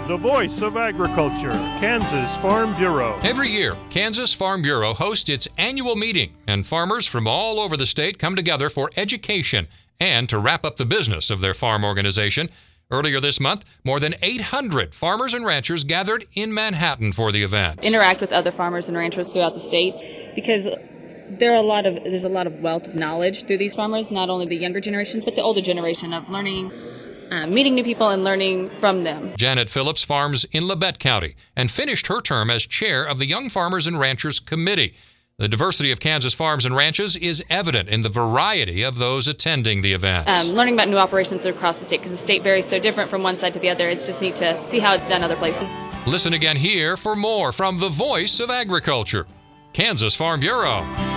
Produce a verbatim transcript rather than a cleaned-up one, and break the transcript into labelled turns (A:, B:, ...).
A: The voice of agriculture, Kansas Farm Bureau.
B: Every year, Kansas Farm Bureau hosts its annual meeting, and farmers from all over the state come together for education and to wrap up the business of their farm organization. Earlier this month, more than eight hundred farmers and ranchers gathered in Manhattan for the event.
C: Interact with other farmers and ranchers throughout the state because there are a lot of there's a lot of wealth of knowledge through these farmers, not only the younger generation, but the older generation of learning, uh, meeting new people and learning from them.
B: Janet Phillips farms in Labette County and finished her term as chair of the Young Farmers and Ranchers Committee. The diversity of Kansas farms and ranches is evident in the variety of those attending the event.
C: Um, learning about new operations across the state, because the state varies so different from one side to the other. It's just neat to see how it's done other places.
B: Listen again here for more from the voice of agriculture, Kansas Farm Bureau.